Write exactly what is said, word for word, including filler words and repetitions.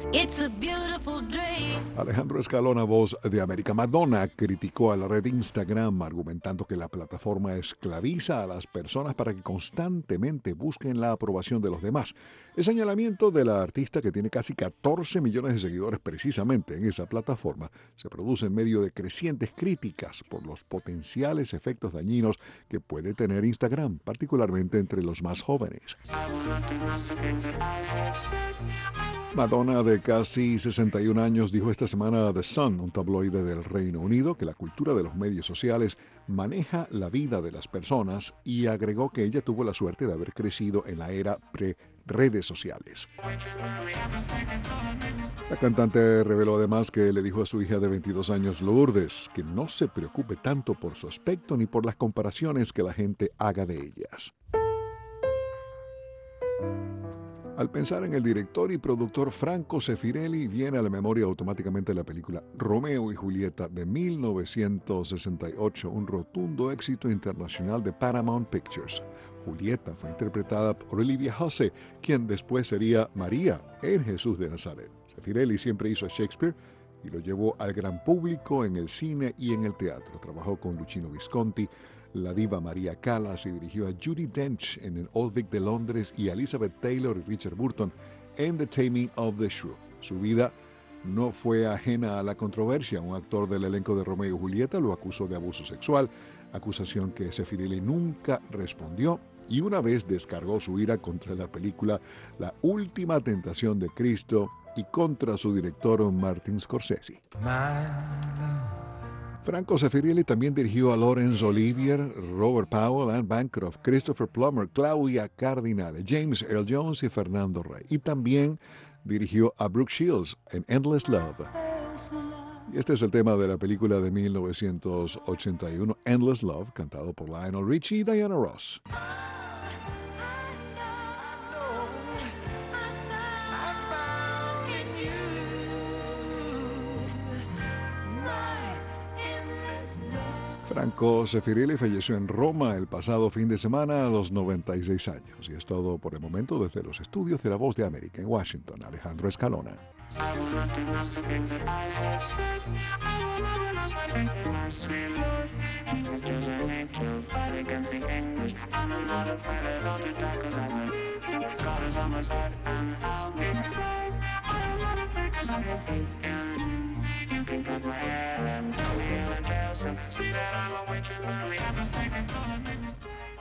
It's a beautiful dream. Alejandro Escalona, voz de América. Madonna criticó a la red Instagram argumentando que la plataforma esclaviza a las personas para que constantemente busquen la aprobación de los demás. El señalamiento de la artista, que tiene casi catorce millones de seguidores precisamente en esa plataforma, se produce en medio de crecientes críticas por los potenciales efectos dañinos que puede tener Instagram, particularmente entre los más jóvenes. Madonna, de casi sesenta y un años, dijo esta semana a The Sun, un tabloide del Reino Unido, que la cultura de los medios sociales maneja la vida de las personas, y agregó que ella tuvo la suerte de haber crecido en la era pre-redes sociales. La cantante reveló además que le dijo a su hija de veintidós años, Lourdes, que no se preocupe tanto por su aspecto ni por las comparaciones que la gente haga de ellas. Al pensar en el director y productor Franco Sefirelli, viene a la memoria automáticamente la película Romeo y Julieta de mil novecientos sesenta y ocho, un rotundo éxito internacional de Paramount Pictures. Julieta fue interpretada por Olivia Hussey, quien después sería María en Jesús de Nazaret. Sefirelli siempre hizo a Shakespeare y lo llevó al gran público en el cine y en el teatro. Trabajó con Luchino Visconti, la diva María Callas, y dirigió a Judi Dench en el Old Vic de Londres y a Elizabeth Taylor y Richard Burton en The Taming of the Shrew. Su vida no fue ajena a la controversia. Un actor del elenco de Romeo y Julieta lo acusó de abuso sexual, acusación que Sefirelli nunca respondió, y una vez descargó su ira contra la película La Última Tentación de Cristo y contra su director Martin Scorsese. Franco Sefirelli también dirigió a Laurence Olivier, Robert Powell, Anne Bancroft, Christopher Plummer, Claudia Cardinale, James Earl Jones y Fernando Rey. Y también dirigió a Brooke Shields en Endless Love. Y este es el tema de la película de mil novecientos ochenta y uno, Endless Love, cantado por Lionel Richie y Diana Ross. Franco Sefirelli falleció en Roma el pasado fin de semana a los noventa y seis años. Y es todo por el momento desde los estudios de La Voz de América en Washington. Alejandro Escalona. See that I'm a witcher, but we have a second thought in this day.